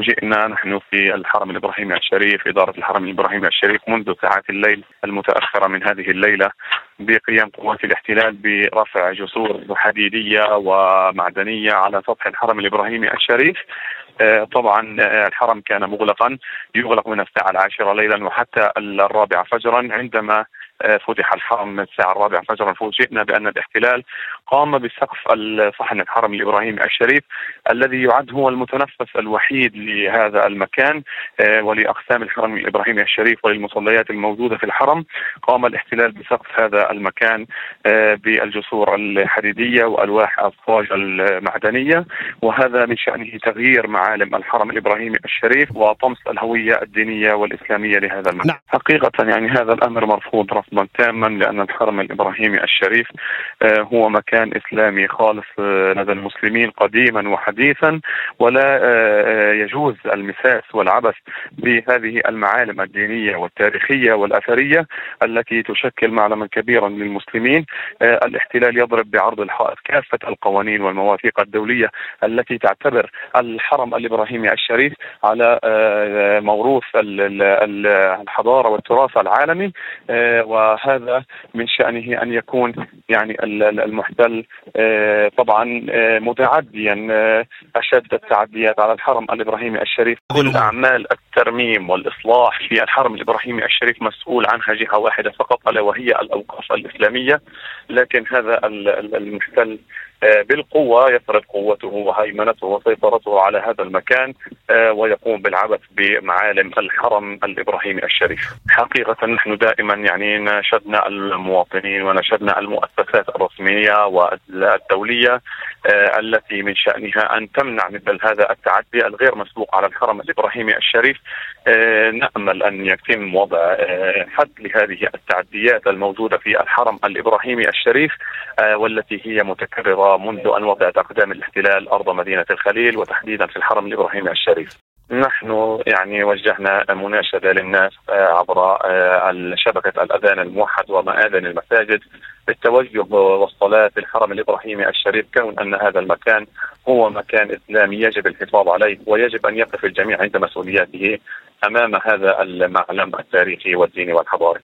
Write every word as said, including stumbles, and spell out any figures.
فوجئنا نحن في الحرم الإبراهيمي الشريف، إدارة الحرم الإبراهيمي الشريف، منذ ساعات الليل المتأخرة من هذه الليلة بقيام قوات الاحتلال برفع جسور حديدية ومعدنية على سطح الحرم الإبراهيمي الشريف. طبعا الحرم كان مغلقا، يغلق من الساعة العاشرة ليلا وحتى الرابعة فجرا. عندما فتح الحرم من الساعة الرابعة فجرا فوجئنا بأن الاحتلال قام بسقف صحن الحرم الإبراهيمي الشريف الذي يعد هو المتنفس الوحيد لهذا المكان ولأقسام الحرم الإبراهيمي الشريف وللمصليات الموجودة في الحرم. قام الاحتلال بسقف هذا المكان بالجسور الحديدية وألواح الصاج المعدنية، وهذا من شأنه تغيير معالم الحرم الإبراهيمي الشريف وطمس الهوية الدينية والإسلامية لهذا المكان. نعم. حقيقة يعني هذا الأمر مرفوض رفضا تاما، لأن الحرم الإبراهيمي الشريف هو مكان إسلامي خالص لدى المسلمين قديما وحديثا، ولا يجوز المساس والعبث بهذه المعالم الدينية والتاريخية والأثرية التي تشكل معلما كبيرا للمسلمين. الاحتلال يضرب بعرض الحائط كافة القوانين والمواثيق الدولية التي تعتبر الحرم الإبراهيمي الشريف على موروث الحضارة والتراث العالمي، وهذا من شأنه أن يكون يعني المحتل طبعا متعديا أشد التعديات على الحرم الإبراهيمي الشريف. كل أعمال الترميم والإصلاح في الحرم الإبراهيمي الشريف مسؤول عنها جهة واحدة فقط، ألا وهي الأوقاف الإسلامية. لكن هذا المحتل بالقوة يفرض قوته وهيمنته وسيطرته على هذا المكان ويقوم بالعبث بمعالم الحرم الإبراهيمي الشريف. حقيقة نحن دائما يعني ناشدنا المواطنين وناشدنا المؤسسات الرسمية والدولية التي من شأنها أن تمنع مثل هذا التعدي الغير مسبوق على الحرم الإبراهيمي الشريف. نأمل أن يتم وضع حد لهذه التعديات الموجودة في الحرم الإبراهيمي الشريف والتي هي متكررة منذ أن وضعت أقدام الاحتلال أرض مدينة الخليل وتحديدا في الحرم الإبراهيمي الشريف. نحن يعني وجهنا مناشدة للناس عبر شبكة الأذان الموحد ومآذن المساجد بالتوجه والصلاة في الحرم الإبراهيمي الشريف، كون أن هذا المكان هو مكان إسلامي يجب الحفاظ عليه، ويجب أن يقف الجميع عند مسؤولياته أمام هذا المعلم التاريخي والديني والحضاري.